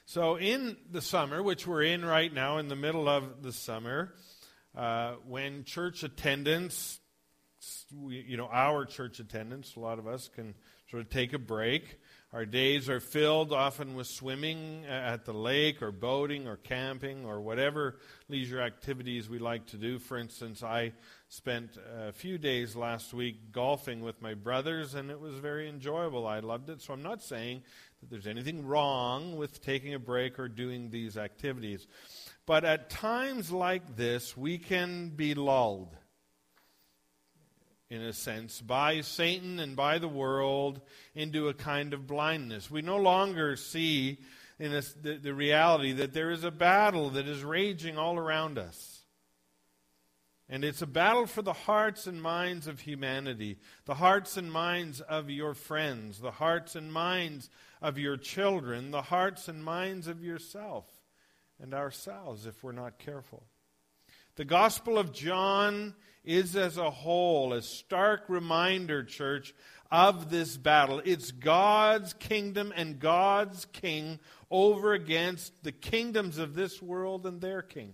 So in the summer, which we're in right now, in the middle of the summer, when church attendance, our church attendance, a lot of us can sort of take a break. Our days are filled often with swimming at the lake or boating or camping or whatever leisure activities we like to do. For instance, I spent a few days last week golfing with my brothers, and it was very enjoyable. I loved it. So I'm not saying that there's anything wrong with taking a break or doing these activities. But at times like this, we can be lulled, in a sense, by Satan and by the world into a kind of blindness. We no longer see the reality that there is a battle that is raging all around us. And it's a battle for the hearts and minds of humanity, the hearts and minds of your friends, the hearts and minds of your children, the hearts and minds of yourself and ourselves if we're not careful. The Gospel of John is as a whole a stark reminder, church, of this battle. It's God's kingdom and God's king over against the kingdoms of this world and their kings.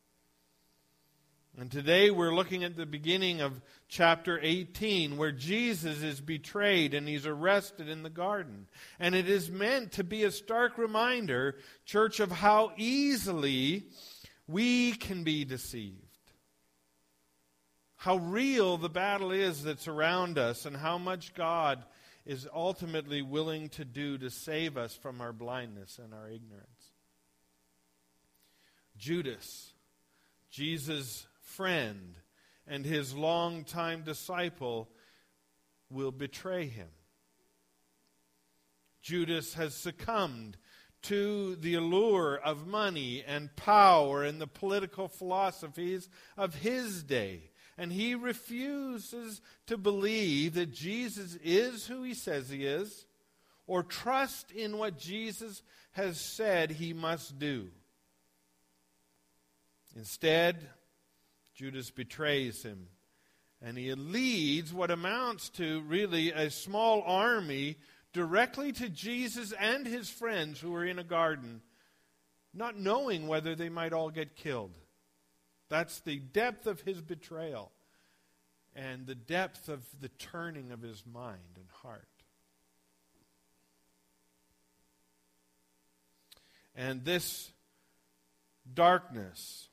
And today we're looking at the beginning of chapter 18, where Jesus is betrayed and he's arrested in the garden. And it is meant to be a stark reminder, church, of how easily we can be deceived. How real the battle is that's around us, and how much God is ultimately willing to do to save us from our blindness and our ignorance. Judas, Jesus' friend and his longtime disciple, will betray him. Judas has succumbed to the allure of money and power and the political philosophies of his day. And he refuses to believe that Jesus is who he says he is, or trust in what Jesus has said he must do. Instead, Judas betrays him, and he leads what amounts to really a small army directly to Jesus and his friends who are in a garden, not knowing whether they might all get killed. That's the depth of his betrayal and the depth of the turning of his mind and heart. And this darkness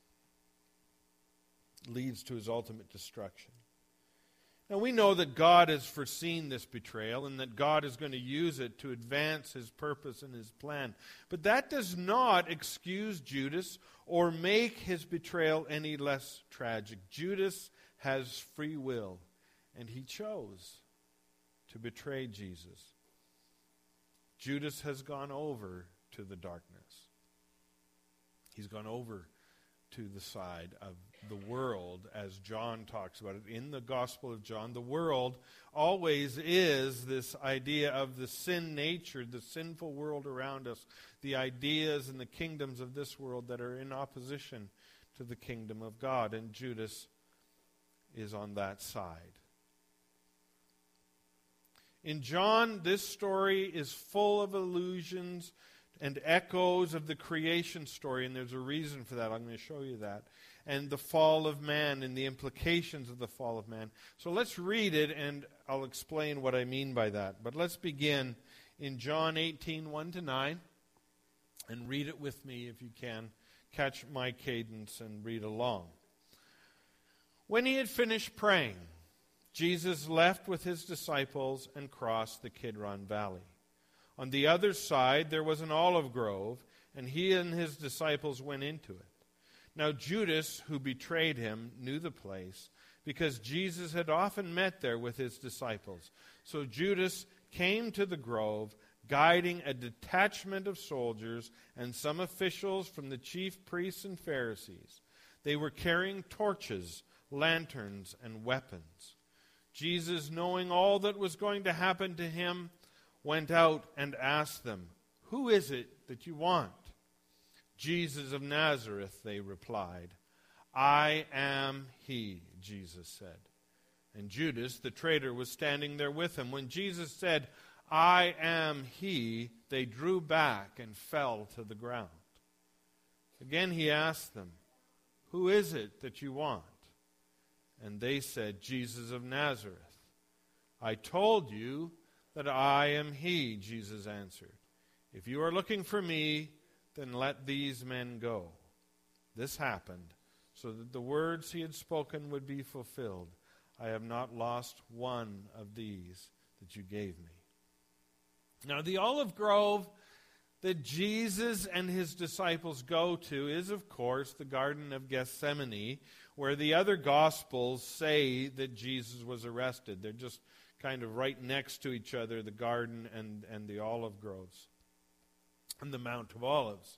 leads to his ultimate destruction. Now we know that God has foreseen this betrayal and that God is going to use it to advance his purpose and his plan. But that does not excuse Judas or make his betrayal any less tragic. Judas has free will, and he chose to betray Jesus. Judas has gone over to the darkness. He's gone over to the side of the world, as John talks about it. In the Gospel of John, the world always is this idea of the sin nature, the sinful world around us, the ideas and the kingdoms of this world that are in opposition to the kingdom of God. And Judas is on that side. In John, this story is full of allusions and echoes of the creation story, and there's a reason for that. I'm going to show you that. And the fall of man and the implications of the fall of man. So let's read it, and I'll explain what I mean by that. But let's begin in John 18, 1-9, and read it with me if you can. Catch my cadence and read along. When he had finished praying, Jesus left with his disciples and crossed the Kidron Valley. On the other side there was an olive grove, and he and his disciples went into it. Now Judas, who betrayed him, knew the place, because Jesus had often met there with his disciples. So Judas came to the grove, guiding a detachment of soldiers and some officials from the chief priests and Pharisees. They were carrying torches, lanterns, and weapons. Jesus, knowing all that was going to happen to him, went out and asked them, "Who is it that you want?" "Jesus of Nazareth," they replied. "I am he," Jesus said. And Judas, the traitor, was standing there with him. When Jesus said, "I am he," they drew back and fell to the ground. Again he asked them, "Who is it that you want?" And they said, "Jesus of Nazareth." "I told you that I am he," Jesus answered. "If you are looking for me, then let these men go." This happened so that the words he had spoken would be fulfilled. "I have not lost one of these that you gave me." Now, the olive grove that Jesus and his disciples go to is, of course, the Garden of Gethsemane, where the other Gospels say that Jesus was arrested. They're just kind of right next to each other, the garden and the olive groves and the Mount of Olives.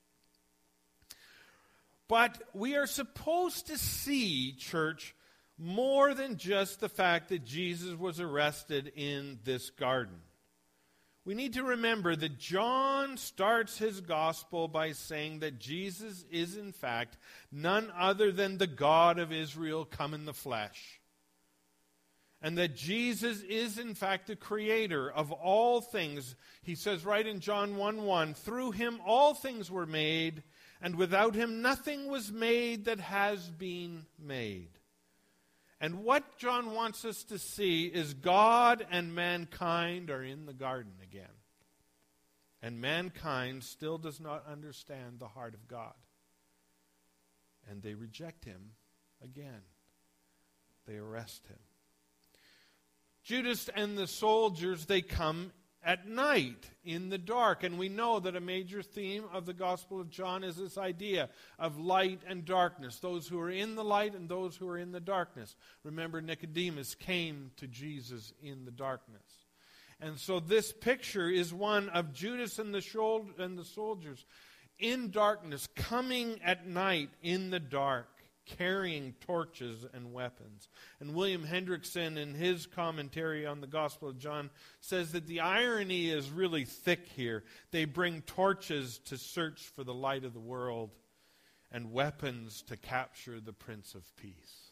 But we are supposed to see, church, more than just the fact that Jesus was arrested in this garden. We need to remember that John starts his gospel by saying that Jesus is, in fact, none other than the God of Israel come in the flesh. And that Jesus is, in fact, the creator of all things. He says right in John 1:1, "Through him all things were made, and without him nothing was made that has been made." And what John wants us to see is God and mankind are in the garden again. And mankind still does not understand the heart of God. And they reject him again. They arrest him. Judas and the soldiers, they come at night in the dark. And we know that a major theme of the Gospel of John is this idea of light and darkness. Those who are in the light and those who are in the darkness. Remember, Nicodemus came to Jesus in the darkness. And so this picture is one of Judas and the soldiers in darkness, coming at night in the dark, carrying torches and weapons. And William Hendrickson, in his commentary on the Gospel of John, says that the irony is really thick here. They bring torches to search for the light of the world and weapons to capture the Prince of Peace.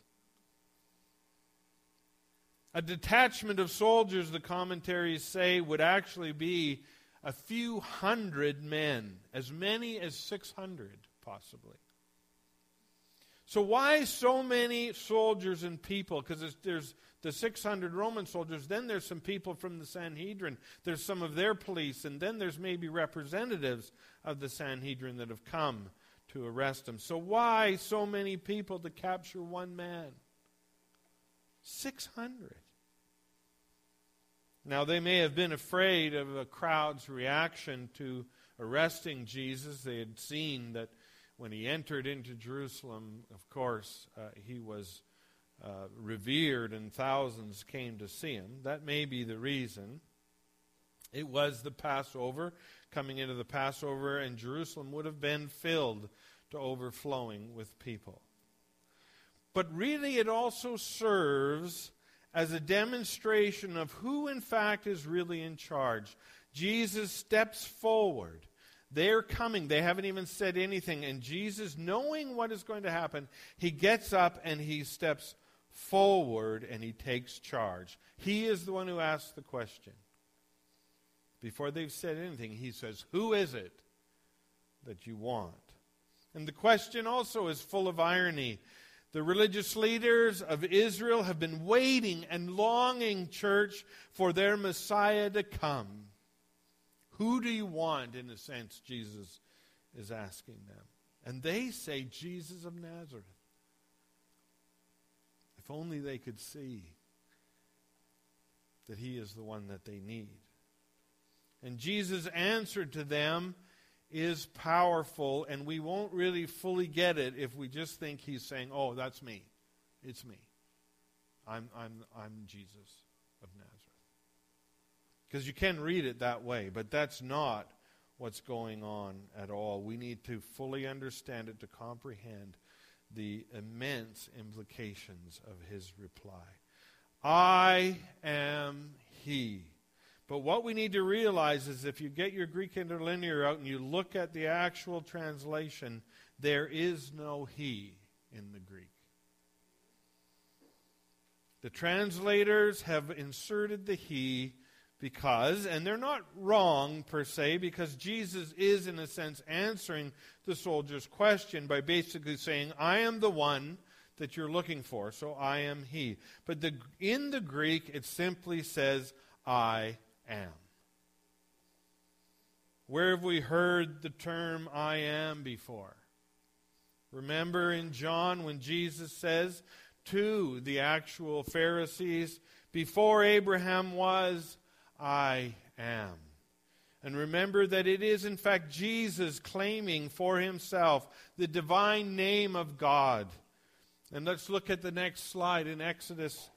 A detachment of soldiers, the commentaries say, would actually be a few hundred men, as many as 600 possibly. So why so many soldiers and people? Because there's the 600 Roman soldiers, then there's some people from the Sanhedrin, there's some of their police, and then there's maybe representatives of the Sanhedrin that have come to arrest him. So why so many people to capture one man? 600. Now they may have been afraid of a crowd's reaction to arresting Jesus. They had seen that when he entered into Jerusalem, of course, he was revered and thousands came to see him. That may be the reason. It was the Passover, coming into the Passover, and Jerusalem would have been filled to overflowing with people. But really it also serves as a demonstration of who in fact is really in charge. Jesus steps forward. They're coming. They haven't even said anything. And Jesus, knowing what is going to happen, he gets up and he steps forward and he takes charge. He is the one who asks the question. Before they've said anything, he says, "Who is it that you want?" And the question also is full of irony. The religious leaders of Israel have been waiting and longing, church, for their Messiah to come. Who do you want, in a sense, Jesus is asking them. And they say, Jesus of Nazareth. If only they could see that he is the one that they need. And Jesus' answer to them is powerful, and we won't really fully get it if we just think he's saying, "Oh, that's me. It's me. I'm Jesus of Nazareth." Because you can read it that way, but that's not what's going on at all. We need to fully understand it to comprehend the immense implications of his reply. I am he. But what we need to realize is if you get your Greek interlinear out and you look at the actual translation, there is no he in the Greek. The translators have inserted the he because, and they're not wrong per se, because Jesus is in a sense answering the soldier's question by basically saying, I am the one that you're looking for, so I am he. But in the Greek, it simply says, I am. Where have we heard the term I am before? Remember in John when Jesus says to the actual Pharisees, before Abraham was, I am. And remember that it is in fact Jesus claiming for himself the divine name of God. And let's look at the next slide in Exodus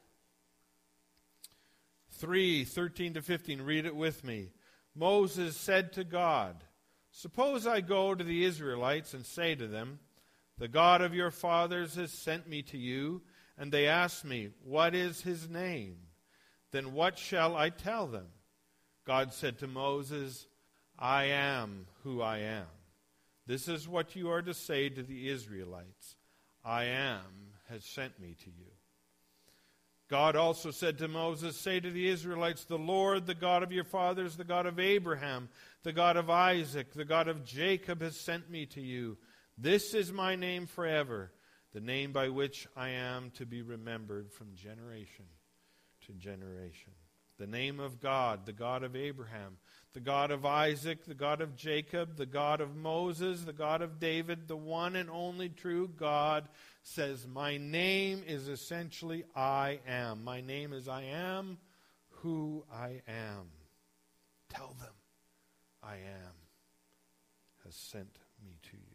3:13-15. Read it with me. Moses said to God, suppose I go to the Israelites and say to them, the God of your fathers has sent me to you, and they ask me, what is his name? Then what shall I tell them? God said to Moses, I am who I am. This is what you are to say to the Israelites. I am has sent me to you. God also said to Moses, say to the Israelites, the Lord, the God of your fathers, the God of Abraham, the God of Isaac, the God of Jacob has sent me to you. This is my name forever, the name by which I am to be remembered from generation to generation. The name of God, the God of Abraham, the God of Isaac, the God of Jacob, the God of Moses, the God of David, the one and only true God, says, my name is essentially I am. My name is I am who I am. Tell them I am has sent me to you.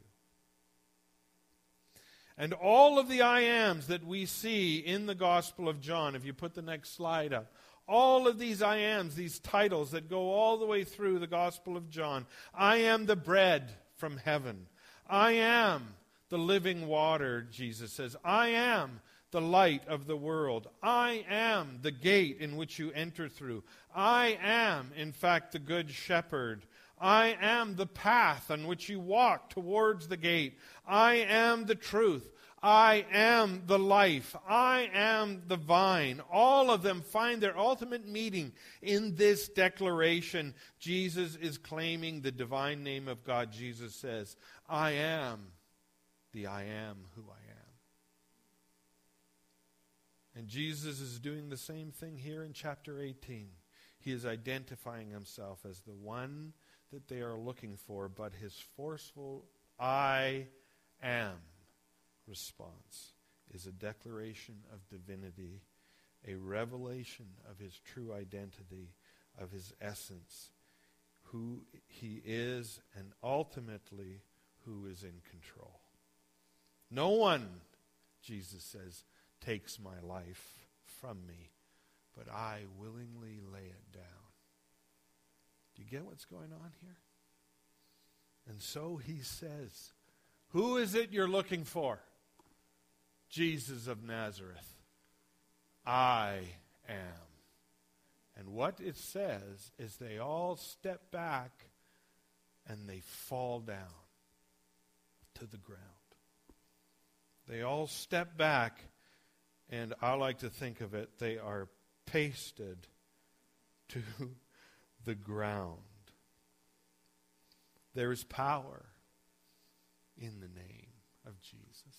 And all of the I ams that we see in the Gospel of John, if you put the next slide up, all of these I ams, these titles that go all the way through the Gospel of John. I am the bread from heaven. I am the living water, Jesus says. I am the light of the world. I am the gate in which you enter through. I am, in fact, the good shepherd. I am the path on which you walk towards the gate. I am the truth. I am the life. I am the vine. All of them find their ultimate meaning in this declaration. Jesus is claiming the divine name of God. Jesus says, I am the I am who I am. And Jesus is doing the same thing here in chapter 18. He is identifying himself as the one that they are looking for, but his forceful I am response is a declaration of divinity, a revelation of his true identity, of his essence, who he is, and ultimately who is in control. No one, Jesus says, takes my life from me, but I willingly lay it down. Do you get what's going on here? And so he says, who is it you're looking for? Jesus of Nazareth. I am. And what it says is they all step back and they fall down to the ground. They all step back, and I like to think of it, they are pasted to the ground. There is power in the name of Jesus.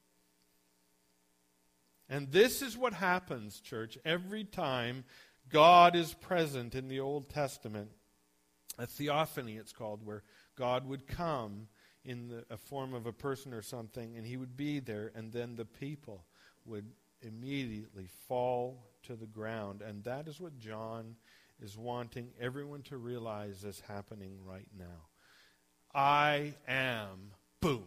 And this is what happens, church, every time God is present in the Old Testament. A theophany, it's called, where God would come in a form of a person or something, and he would be there, and then the people would immediately fall to the ground. And that is what John is wanting everyone to realize is happening right now. I am, boom.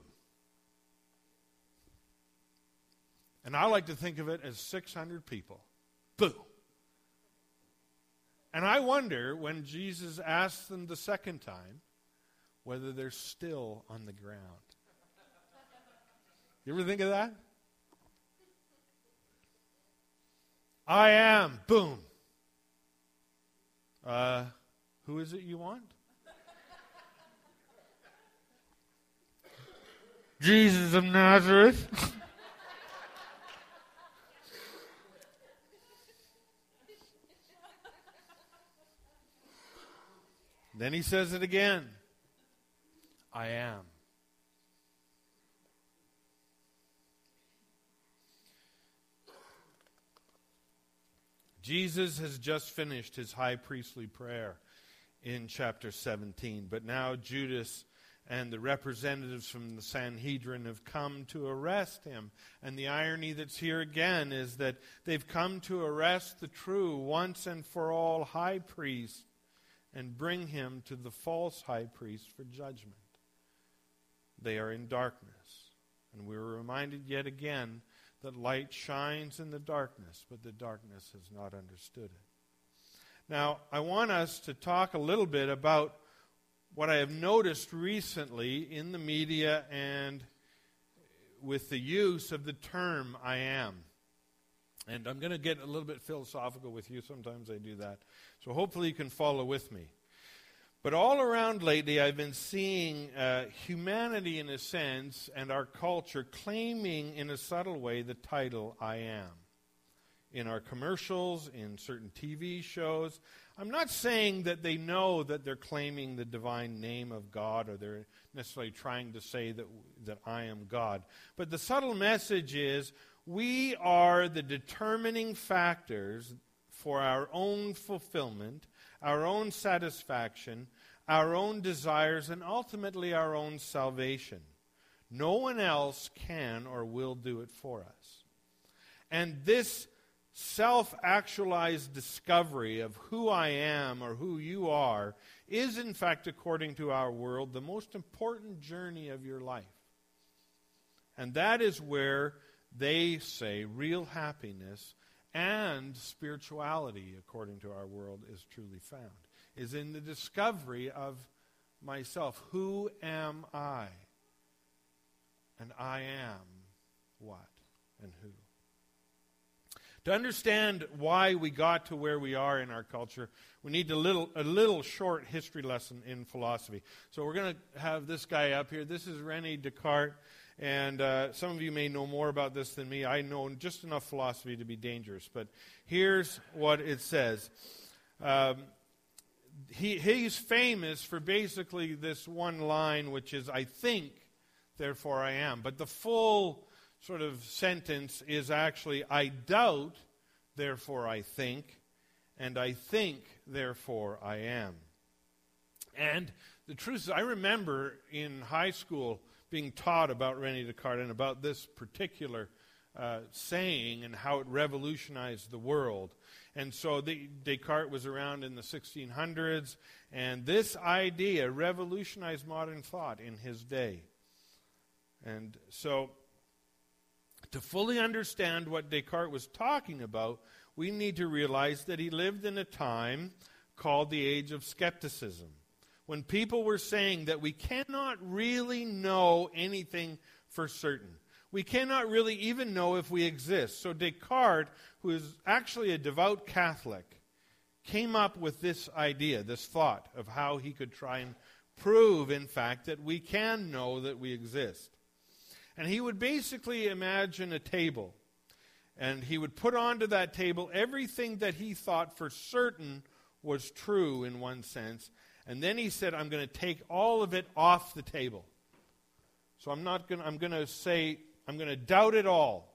And I like to think of it as 600 people. Boom. And I wonder, when Jesus asks them the second time, whether they're still on the ground. You ever think of that? I am, boom. Who is it you want? Jesus of Nazareth. Then he says it again. I am. Jesus has just finished his high priestly prayer in chapter 17, but now Judas and the representatives from the Sanhedrin have come to arrest him. And the irony that's here again is that they've come to arrest the true, once and for all high priest and bring him to the false high priest for judgment. They are in darkness. And we were reminded yet again that light shines in the darkness, but the darkness has not understood it. Now, I want us to talk a little bit about what I have noticed recently in the media and with the use of the term I am. And I'm going to get a little bit philosophical with you. Sometimes I do that. So hopefully you can follow with me. But all around lately, I've been seeing humanity, in a sense, and our culture claiming in a subtle way the title, I am. In our commercials, in certain TV shows. I'm not saying that they know that they're claiming the divine name of God, or they're necessarily trying to say that I am God. But the subtle message is, we are the determining factors for our own fulfillment, our own satisfaction, our own desires, and ultimately our own salvation. No one else can or will do it for us. And this self-actualized discovery of who I am or who you are is, in fact, according to our world, the most important journey of your life. And that is where they say real happiness and spirituality, according to our world, is truly found, is in the discovery of myself. Who am I? And I am what and who? To understand why we got to where we are in our culture, we need a little short history lesson in philosophy. So we're going to have this guy up here. This is René Descartes. And some of you may know more about this than me. I know just enough philosophy to be dangerous. But here's what it says. He's famous for basically this one line, which is, I think, therefore I am. But the full sort of sentence is actually, I doubt, therefore I think, and I think, therefore I am. And the truth is, I remember in high school being taught about René Descartes and about this particular saying and how it revolutionized the world. And so Descartes was around in the 1600s, and this idea revolutionized modern thought in his day. And so, to fully understand what Descartes was talking about, we need to realize that he lived in a time called the Age of Skepticism, when people were saying that we cannot really know anything for certain. We cannot really even know if we exist. So Descartes, who is actually a devout Catholic, came up with this idea, this thought of how he could try and prove, in fact, that we can know that we exist. And he would basically imagine a table, and he would put onto that table everything that he thought for certain was true in one sense. And then he said, I'm going to take all of it off the table. So I'm going to doubt it all.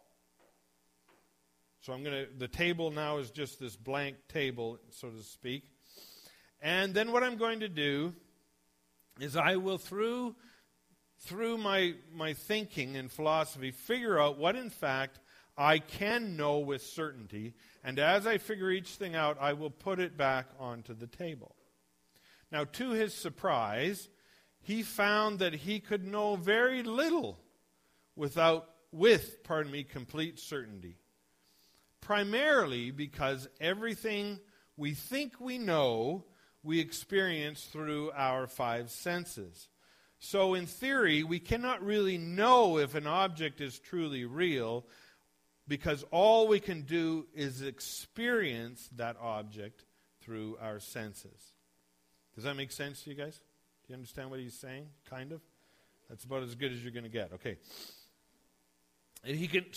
So the table now is just this blank table, so to speak. And then what I'm going to do is I will, through my thinking and philosophy, figure out what, in fact, I can know with certainty. And as I figure each thing out, I will put it back onto the table. Now, to his surprise, he found that he could know very little with complete certainty. Primarily because everything we think we know, we experience through our five senses. So in theory, we cannot really know if an object is truly real, because all we can do is experience that object through our senses. Does that make sense to you guys? Do you understand what he's saying? Kind of? That's about as good as you're going to get. Okay. And he can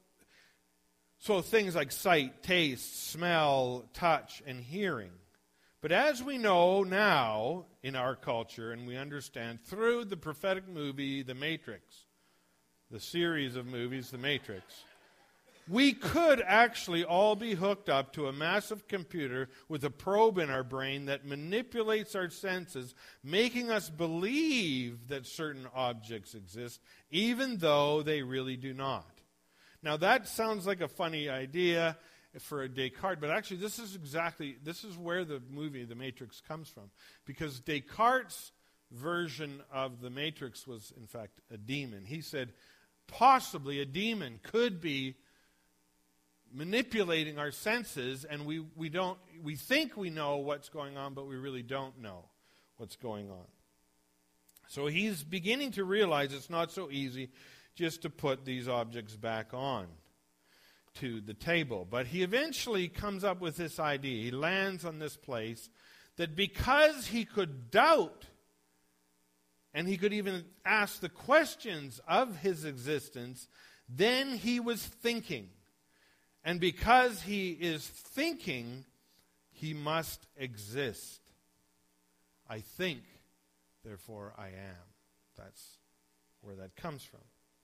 so things like sight, taste, smell, touch, and hearing. But as we know now in our culture, and we understand through the prophetic movie, The Matrix, the series of movies, The Matrix, we could actually all be hooked up to a massive computer with a probe in our brain that manipulates our senses, making us believe that certain objects exist, even though they really do not. Now that sounds like a funny idea for a Descartes, but actually this is where the movie The Matrix comes from, because Descartes' version of The Matrix was in fact a demon. He said possibly a demon could be manipulating our senses, and we think we know what's going on, but we really don't know what's going on. So he's beginning to realize it's not so easy just to put these objects back on to the table. But he eventually comes up with this idea. He lands on this place that because he could doubt, and he could even ask the questions of his existence, then he was thinking. And because he is thinking, he must exist. I think, therefore I am. That's where that comes from.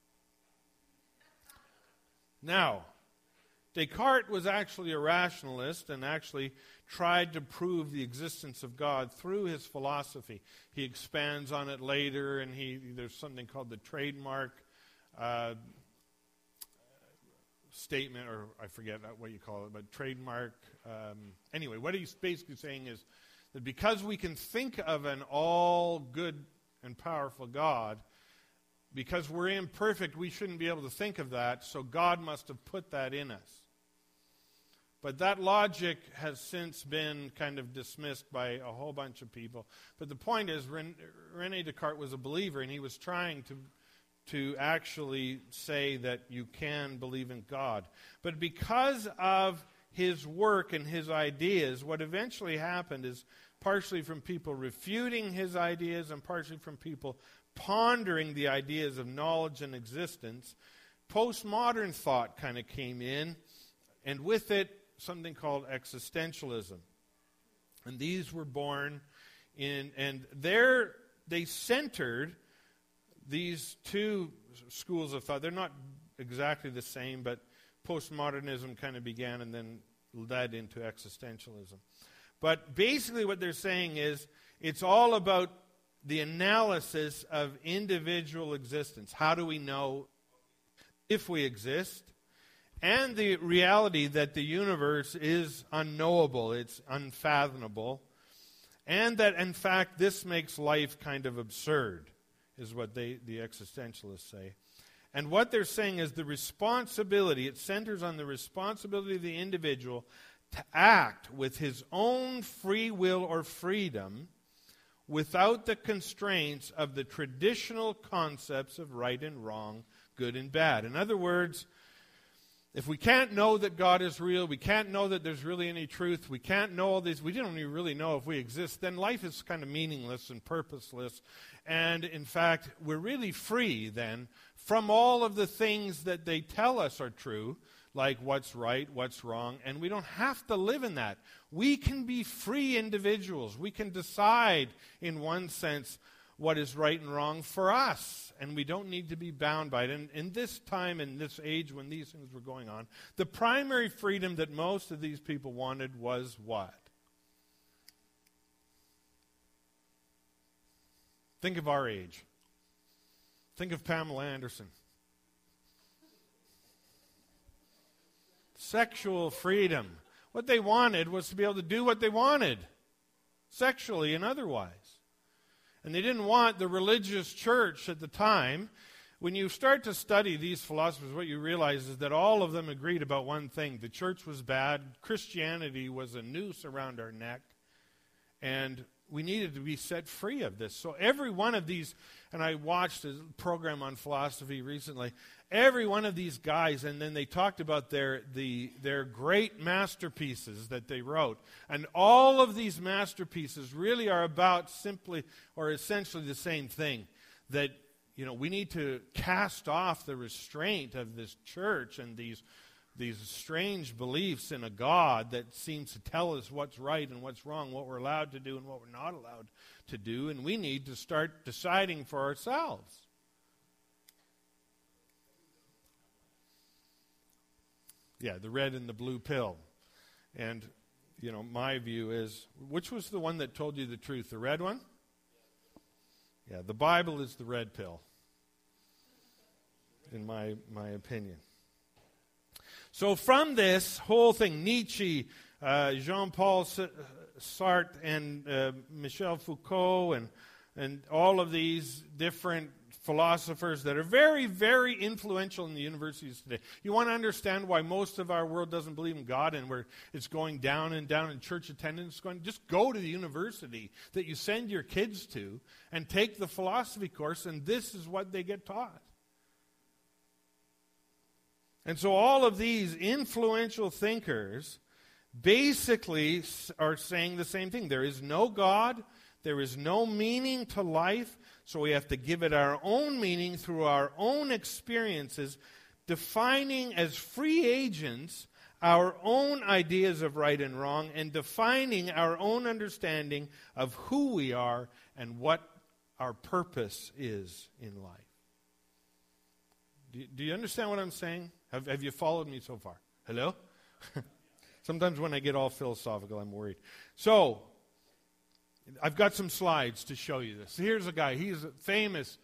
Now, Descartes was actually a rationalist and actually tried to prove the existence of God through his philosophy. He expands on it later, and there's something called the trademark statement, or I forget what you call it, but trademark. Anyway, what he's basically saying is that because we can think of an all good and powerful God, because we're imperfect, we shouldn't be able to think of that, so God must have put that in us. But that logic has since been kind of dismissed by a whole bunch of people. But the point is, René Descartes was a believer, and he was trying to actually say that you can believe in God. But because of his work and his ideas, what eventually happened is partially from people refuting his ideas and partially from people pondering the ideas of knowledge and existence, postmodern thought kind of came in, and with it, something called existentialism. And these were born in, and they centered these two schools of thought. They're not exactly the same, but postmodernism kind of began and then led into existentialism. But basically what they're saying is it's all about the analysis of individual existence. How do we know if we exist? And the reality that the universe is unknowable, it's unfathomable, and that in fact this makes life kind of absurd, is what the existentialists say. And what they're saying is the responsibility, it centers on the responsibility of the individual to act with his own free will or freedom without the constraints of the traditional concepts of right and wrong, good and bad. In other words, if we can't know that God is real, we can't know that there's really any truth, we can't know all these, we don't even really know if we exist, then life is kind of meaningless and purposeless. And in fact, we're really free then from all of the things that they tell us are true, like what's right, what's wrong, and we don't have to live in that. We can be free individuals. We can decide, in one sense, what is right and wrong for us, and we don't need to be bound by it. And in this time, in this age when these things were going on, the primary freedom that most of these people wanted was what? Think of our age. Think of Pamela Anderson. Sexual freedom. What they wanted was to be able to do what they wanted, sexually and otherwise. And they didn't want the religious church at the time. When you start to study these philosophers, what you realize is that all of them agreed about one thing. The church was bad. Christianity was a noose around our neck. And we needed to be set free of this. So every one of these, and I watched a program on philosophy recently, every one of these guys, and then they talked about their great masterpieces that they wrote. And all of these masterpieces really are about simply or essentially the same thing. That, we need to cast off the restraint of this church and these these strange beliefs in a God that seems to tell us what's right and what's wrong, what we're allowed to do and what we're not allowed to do, and we need to start deciding for ourselves. Yeah, the red and the blue pill. And, my view is, which was the one that told you the truth? The red one? Yeah, the Bible is the red pill, in my opinion. So from this whole thing, Nietzsche, Jean-Paul Sartre, and Michel Foucault, and all of these different philosophers that are very, very influential in the universities today. You want to understand why most of our world doesn't believe in God and where it's going down and down, and church attendance is going, just go to the university that you send your kids to and take the philosophy course, and this is what they get taught. And so all of these influential thinkers basically are saying the same thing. There is no God. There is no meaning to life. So we have to give it our own meaning through our own experiences, defining as free agents our own ideas of right and wrong, and defining our own understanding of who we are and what our purpose is in life. Do you understand what I'm saying? Have you followed me so far? Hello? Sometimes when I get all philosophical, I'm worried. So, I've got some slides to show you this. Here's a guy. He's a famous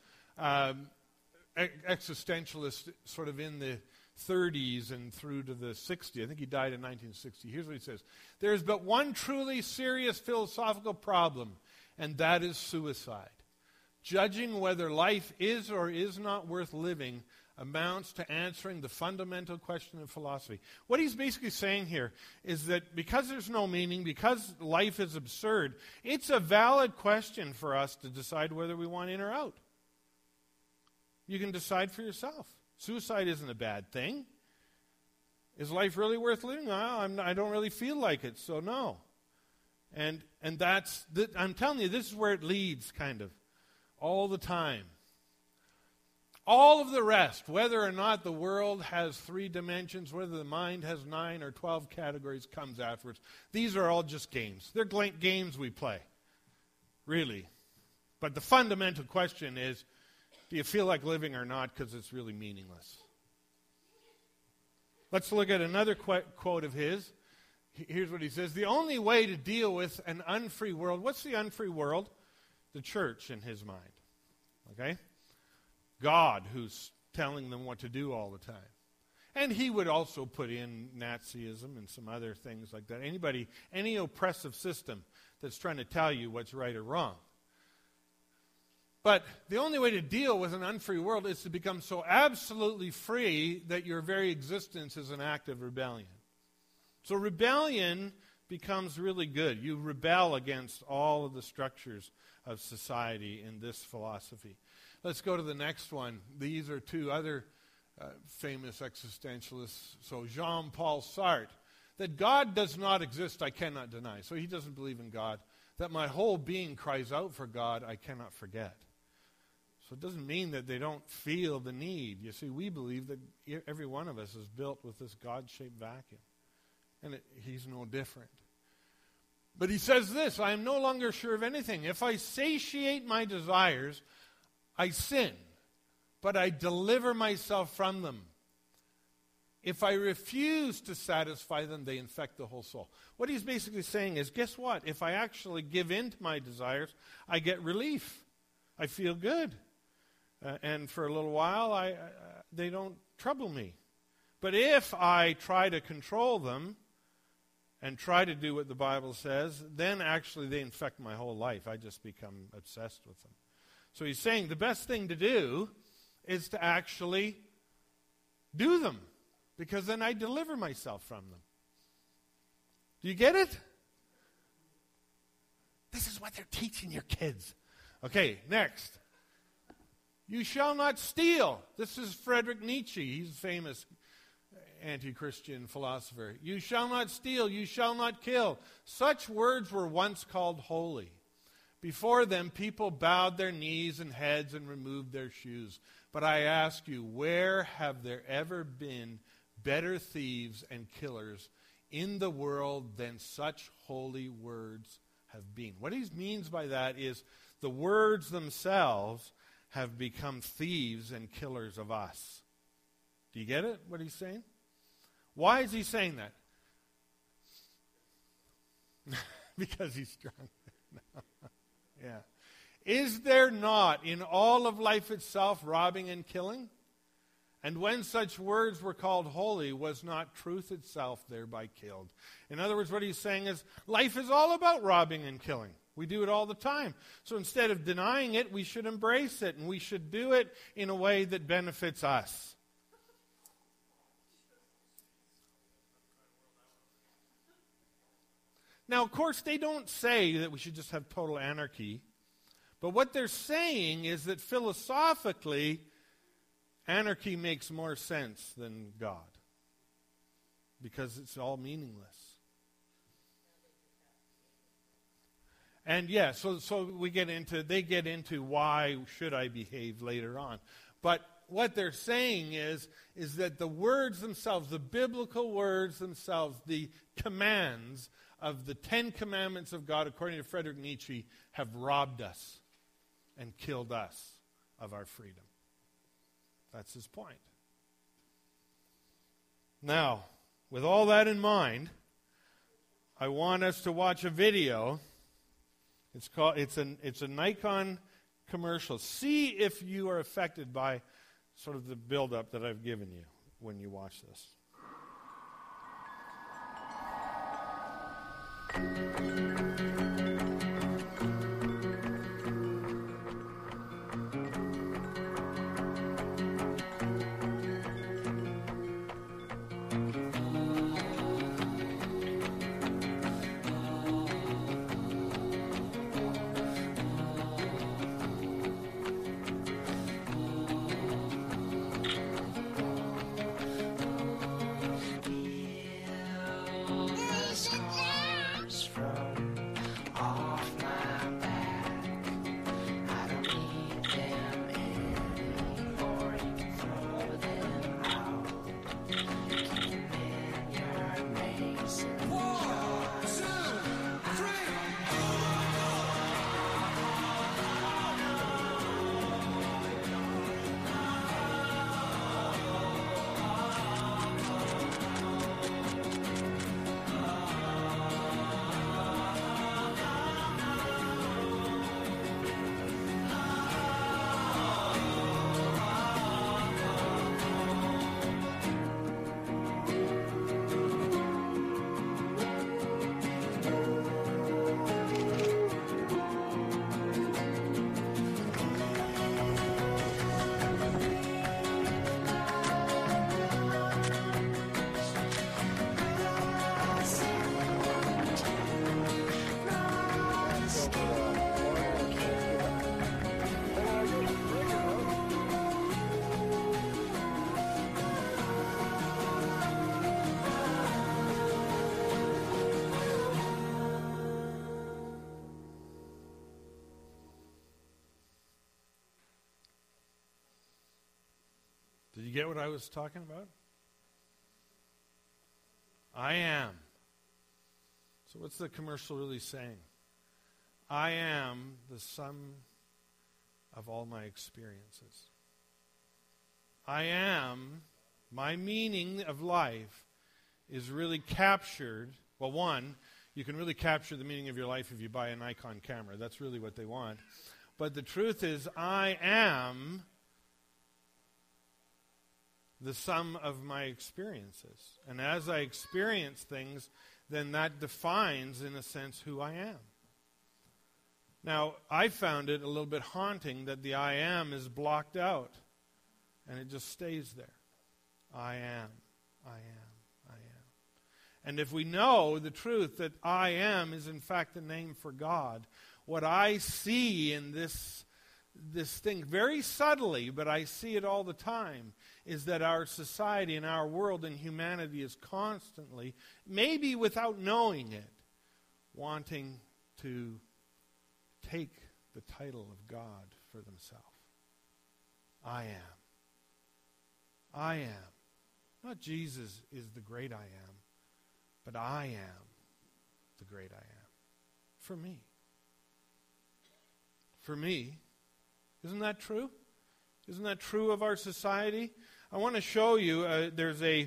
existentialist sort of in the 30s and through to the 60s. I think he died in 1960. Here's what he says. There is but one truly serious philosophical problem, and that is suicide. Judging whether life is or is not worth living amounts to answering the fundamental question of philosophy. What he's basically saying here is that because there's no meaning, because life is absurd, it's a valid question for us to decide whether we want in or out. You can decide for yourself. Suicide isn't a bad thing. Is life really worth living? Well, I don't really feel like it, so no. And I'm telling you, this is where it leads, kind of, all the time. All of the rest, whether or not the world has 3 dimensions, whether the mind has 9 or 12 categories, comes afterwards. These are all just games. They're games we play, really. But the fundamental question is, do you feel like living or not, because it's really meaningless? Let's look at another quote of his. Here's what he says. The only way to deal with an unfree world, what's the unfree world? The church in his mind. Okay? God who's telling them what to do all the time. And he would also put in Nazism and some other things like that. Any oppressive system that's trying to tell you what's right or wrong. But the only way to deal with an unfree world is to become so absolutely free that your very existence is an act of rebellion. So rebellion becomes really good. You rebel against all of the structures of society in this philosophy. Let's go to the next one. These are 2 other famous existentialists. So Jean-Paul Sartre, that God does not exist, I cannot deny. So he doesn't believe in God. That my whole being cries out for God, I cannot forget. So it doesn't mean that they don't feel the need. You see, we believe that every one of us is built with this God-shaped vacuum. And he's no different. But he says this, I am no longer sure of anything. If I satiate my desires, I sin, but I deliver myself from them. If I refuse to satisfy them, they infect the whole soul. What he's basically saying is, guess what? If I actually give in to my desires, I get relief. I feel good. And for a little while, they don't trouble me. But if I try to control them and try to do what the Bible says, then actually they infect my whole life. I just become obsessed with them. So he's saying the best thing to do is to actually do them, because then I deliver myself from them. Do you get it? This is what they're teaching your kids. Okay, next. You shall not steal. This is Friedrich Nietzsche. He's a famous anti-Christian philosopher. You shall not steal. You shall not kill. Such words were once called holy. Before them, people bowed their knees and heads and removed their shoes. But I ask you, where have there ever been better thieves and killers in the world than such holy words have been. What he means by that is the words themselves have become thieves and killers of us. Do you get it, what he's saying? Why is he saying that? Because he's drunk. Yeah. Is there not in all of life itself robbing and killing? And when such words were called holy, was not truth itself thereby killed? In other words, what he's saying is life is all about robbing and killing. We do it all the time. So instead of denying it, we should embrace it, and we should do it in a way that benefits us. Now, of course, they don't say that we should just have total anarchy. But what they're saying is that philosophically, anarchy makes more sense than God. Because it's all meaningless. And yeah, so they get into why should I behave later on. But what they're saying is that the words themselves, the biblical words themselves, the commands of the 10 Commandments of God, according to Friedrich Nietzsche, have robbed us and killed us of our freedom. That's his point. Now, with all that in mind, I want us to watch a video. It's a Nikon commercial. See if you are affected by sort of the build-up that I've given you when you watch this. Did you get what I was talking about? I am. So what's the commercial really saying? I am the sum of all my experiences. I am, my meaning of life is really captured. Well, one, you can really capture the meaning of your life if you buy a Nikon camera. That's really what they want. But the truth is, I am the sum of my experiences. And as I experience things, then that defines, in a sense, who I am. Now, I found it a little bit haunting that the I am is blocked out. And it just stays there. I am, I am, I am. And if we know the truth that I am is in fact the name for God, what I see in this thing, very subtly, but I see it all the time, is that our society and our world and humanity is constantly, maybe without knowing it, wanting to take the title of God for themselves. I am. I am. Not Jesus is the great I am, but I am the great I am. For me. For me. Isn't that true? Isn't that true of our society? I want to show you, there's a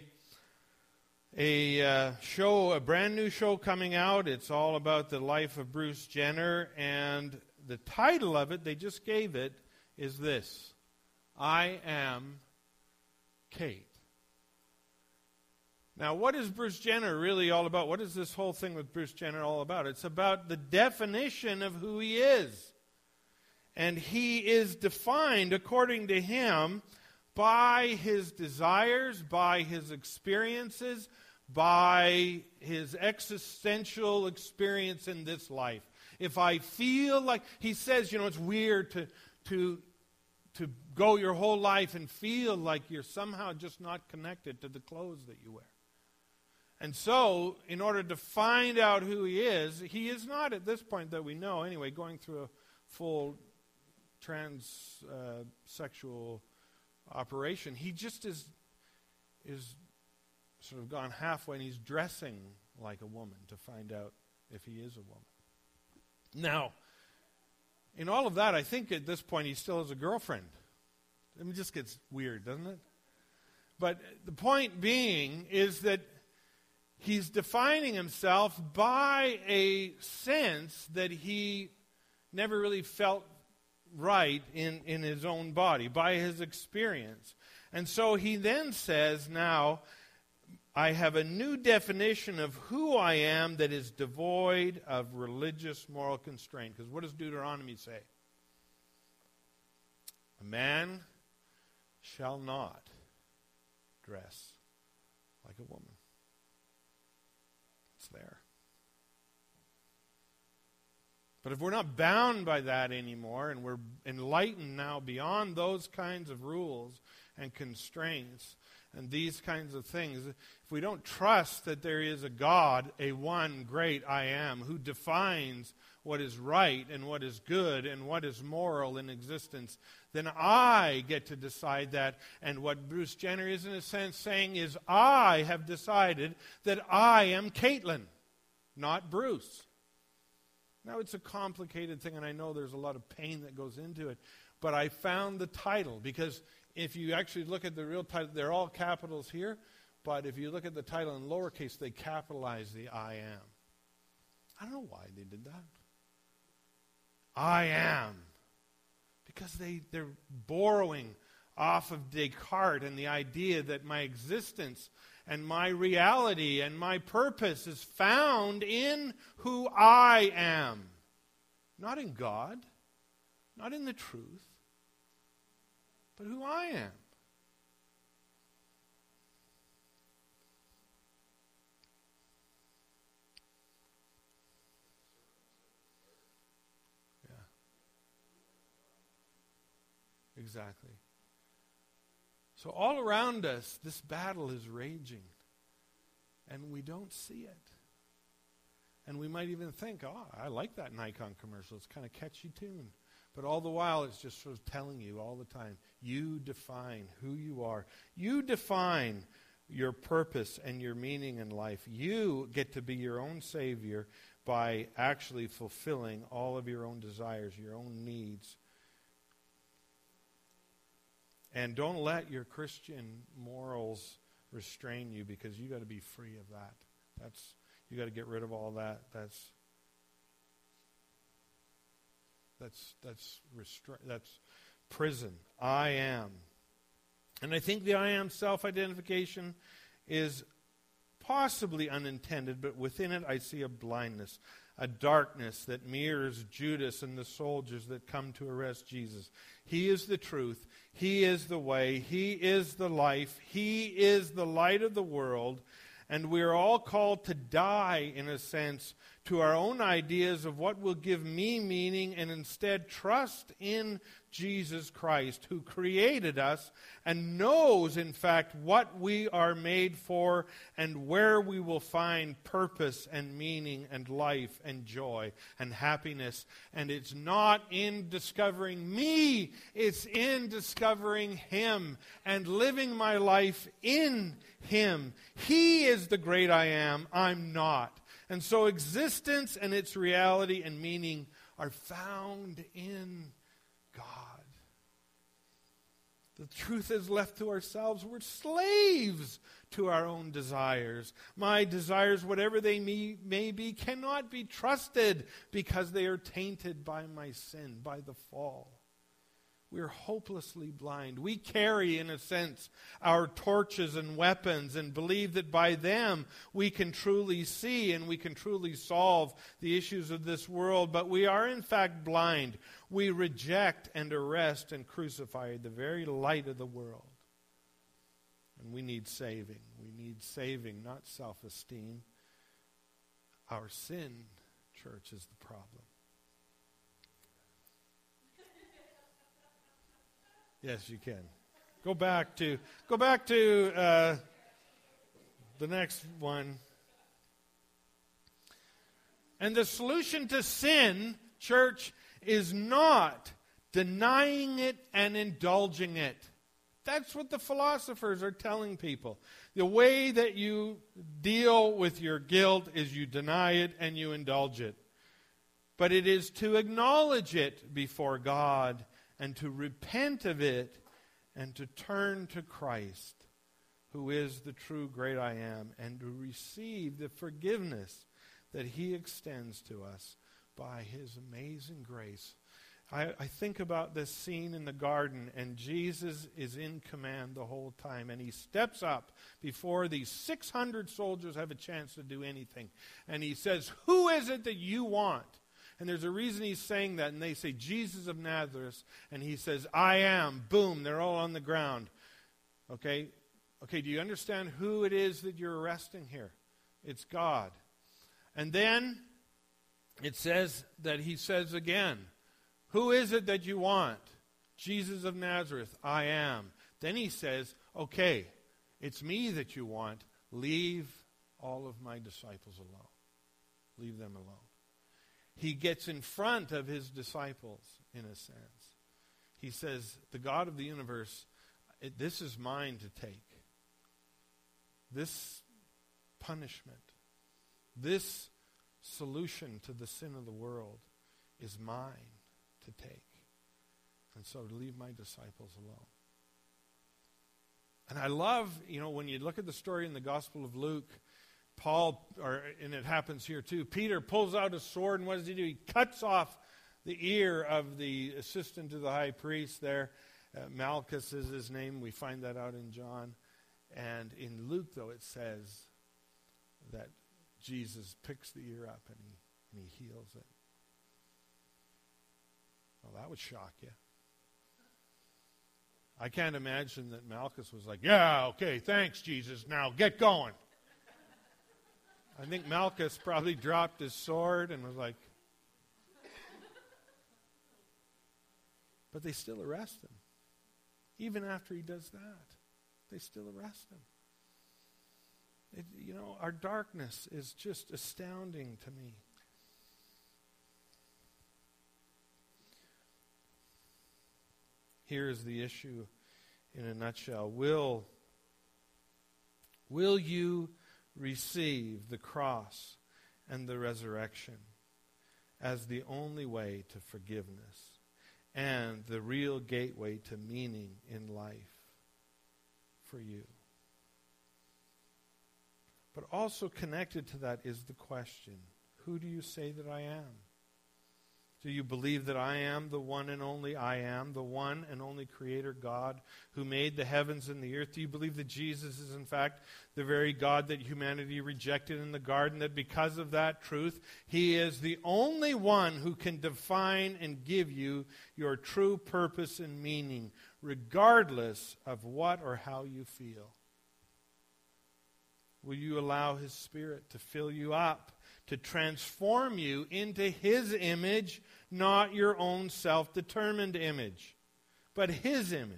brand new show coming out. It's all about the life of Bruce Jenner, and the title of it, they just gave it, is this: I Am Kate. Now, what is Bruce Jenner really all about? What is this whole thing with Bruce Jenner all about? It's about the definition of who he is. And he is defined, according to him, by his desires, by his experiences, by his existential experience in this life. If I feel like, he says, it's weird to go your whole life and feel like you're somehow just not connected to the clothes that you wear. And so, in order to find out who he is not at this point that we know anyway, going through a full transsexual operation. He just is sort of gone halfway, and he's dressing like a woman to find out if he is a woman. Now, in all of that, I think at this point he still has a girlfriend. It just gets weird, doesn't it? But the point being is that he's defining himself by a sense that he never really felt right in his own body, by his experience. And so he then says, now, I have a new definition of who I am that is devoid of religious moral constraint. Because what does Deuteronomy say? A man shall not dress like a woman. It's there. But if we're not bound by that anymore, and we're enlightened now beyond those kinds of rules and constraints and these kinds of things, if we don't trust that there is a God, a one great I am, who defines what is right and what is good and what is moral in existence, then I get to decide that. And what Bruce Jenner is in a sense saying is, I have decided that I am Caitlin, not Bruce. Now, it's a complicated thing, and I know there's a lot of pain that goes into it, but I found the title, because if you actually look at the real title, they're all capitals here, but if you look at the title in lowercase, they capitalize the I am. I don't know why they did that. I am. Because they're borrowing off of Descartes and the idea that my existence and my reality and my purpose is found in who I am. Not in God, not in the truth, but who I am. Yeah. Exactly. So all around us, this battle is raging, and we don't see it. And we might even think, I like that Nikon commercial. It's kind of catchy tune. But all the while, it's just sort of telling you all the time, you define who you are. You define your purpose and your meaning in life. You get to be your own savior by actually fulfilling all of your own desires, your own needs. And don't let your Christian morals restrain you, because you got to be free of that. You got to get rid of all that. That's prison. I am. And I think the I am self-identification is possibly unintended, but within it I see a blindness, a darkness that mirrors Judas and the soldiers that come to arrest Jesus. He is the truth. He is the way. He is the life. He is the light of the world. And we are all called to die, in a sense, to our own ideas of what will give me meaning, and instead trust in Jesus Christ, who created us and knows, in fact, what we are made for and where we will find purpose and meaning and life and joy and happiness. And it's not in discovering me, it's in discovering Him and living my life in Him. He is the great I am, I'm not. And so existence and its reality and meaning are found in God. The truth is, left to ourselves, we're slaves to our own desires. My desires, whatever they may be, cannot be trusted because they are tainted by my sin, by the fall. We're hopelessly blind. We carry, in a sense, our torches and weapons and believe that by them we can truly see and we can truly solve the issues of this world. But we are, in fact, blind. We reject and arrest and crucify the very light of the world. And we need saving. We need saving, not self-esteem. Our sin, church, is the problem. Yes, you can. Go back to the next one. And the solution to sin, church, is not denying it and indulging it. That's what the philosophers are telling people. The way that you deal with your guilt is you deny it and you indulge it. But it is to acknowledge it before God and to repent of it, and to turn to Christ, who is the true great I am, and to receive the forgiveness that He extends to us by His amazing grace. I think about this scene in the garden, and Jesus is in command the whole time, and He steps up before these 600 soldiers have a chance to do anything, and He says, "Who is it that you want?" And there's a reason He's saying that. And they say, "Jesus of Nazareth." And He says, "I am." Boom, they're all on the ground. Okay, do you understand who it is that you're arresting here? It's God. And then it says that He says again, "Who is it that you want?" "Jesus of Nazareth, I am." Then He says, "Okay, it's me that you want. Leave all of my disciples alone. Leave them alone." He gets in front of His disciples, in a sense. He says, "The God of the universe, this is mine to take. This punishment, this solution to the sin of the world is mine to take. And so leave my disciples alone." And I love, when you look at the story in the Gospel of Luke, and it happens here too, Peter pulls out a sword, and what does he do? He cuts off the ear of the assistant to the high priest there. Malchus is his name. We find that out in John. And in Luke, though, it says that Jesus picks the ear up and he heals it. Well, that would shock you. I can't imagine that Malchus was like, "Yeah, okay, thanks, Jesus. Now get going." I think Malchus probably dropped his sword and was like, but they still arrest him. Even after he does that, they still arrest him. Our darkness is just astounding to me. Here is the issue in a nutshell. Will you receive the cross and the resurrection as the only way to forgiveness and the real gateway to meaning in life for you? But also connected to that is the question, who do you say that I am? Do you believe that I am the one and only I am, the one and only Creator God who made the heavens and the earth? Do you believe that Jesus is in fact the very God that humanity rejected in the garden, that because of that truth, He is the only one who can define and give you your true purpose and meaning, regardless of what or how you feel? Will you allow His Spirit to fill you up? to transform you into His image, not your own self-determined image, but His image.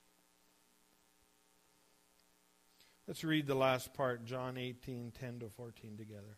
Let's read the last part, John 18:10-14 together.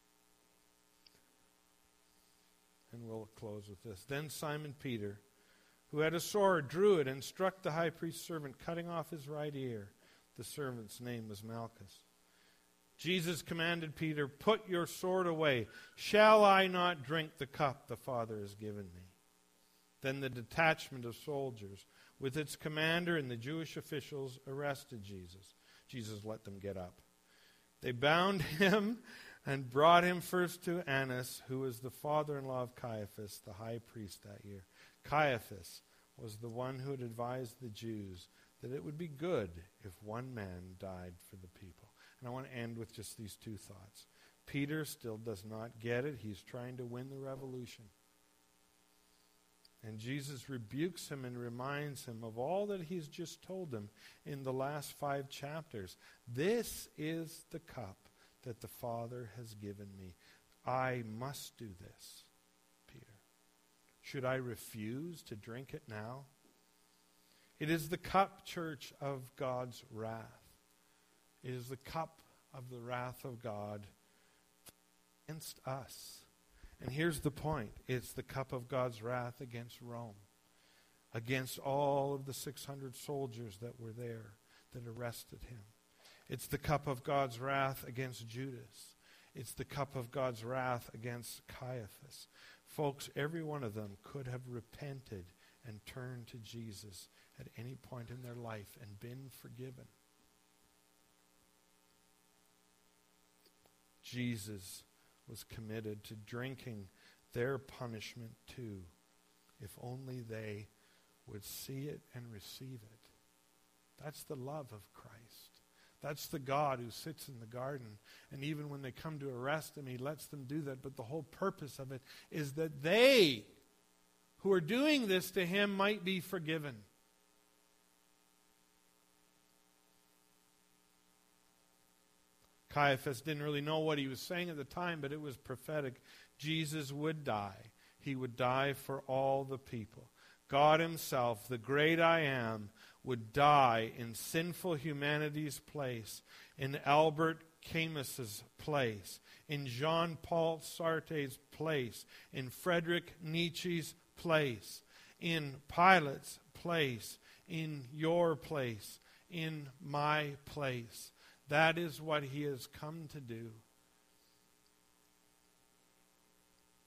And we'll close with this. Then Simon Peter, who had a sword, drew it and struck the high priest's servant, cutting off his right ear. The servant's name was Malchus. Jesus commanded Peter, "Put your sword away. Shall I not drink the cup the Father has given me?" Then the detachment of soldiers, with its commander and the Jewish officials, arrested Jesus. Jesus let them get up. They bound him and brought him first to Annas, who was the father-in-law of Caiaphas, the high priest that year. Caiaphas was the one who had advised the Jews that it would be good if one man died for the people. And I want to end with just these two thoughts. Peter still does not get it. He's trying to win the revolution. And Jesus rebukes him and reminds him of all that he's just told him in the last 5 chapters. This is the cup that the Father has given me. I must do this, Peter. Should I refuse to drink it now? It is the cup, church, of God's wrath. It is the cup of the wrath of God against us. And here's the point. It's the cup of God's wrath against Rome, against all of the 600 soldiers that were there that arrested him. It's the cup of God's wrath against Judas. It's the cup of God's wrath against Caiaphas. Folks, every one of them could have repented and turned to Jesus at any point in their life and been forgiven. Jesus was committed to drinking their punishment too, if only they would see it and receive it. That's the love of Christ. That's the God who sits in the garden, and even when they come to arrest him, he lets them do that. But the whole purpose of it is that they who are doing this to him might be forgiven. Caiaphas didn't really know what he was saying at the time, but it was prophetic. Jesus would die. He would die for all the people. God himself, the great I Am, would die in sinful humanity's place, in Albert Camus's place, in Jean-Paul Sartre's place, in Friedrich Nietzsche's place, in Pilate's place, in your place, in my place. That is what he has come to do.